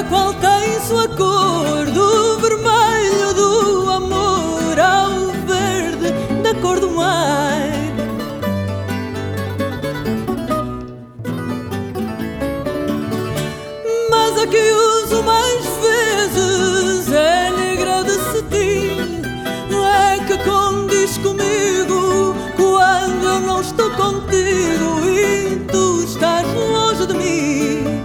cada qual tem sua cor, do vermelho do amor ao verde da cor do mar. Mas a que uso mais vezes é negra de cetim, é que condiz comigo quando eu não estou contigo e tu estás longe de mim.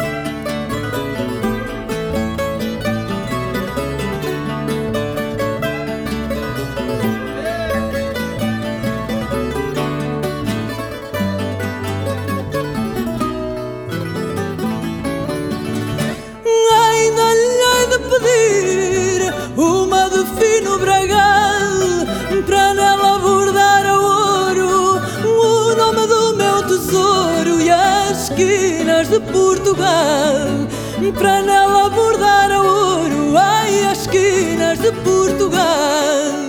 Ainda lhe hei de pedir uma de fino bragal, para nela bordar a ouro o nome do meu tesouro e as esquinas de Portugal. Para nela bordar a ouro, ai, as esquinas de Portugal.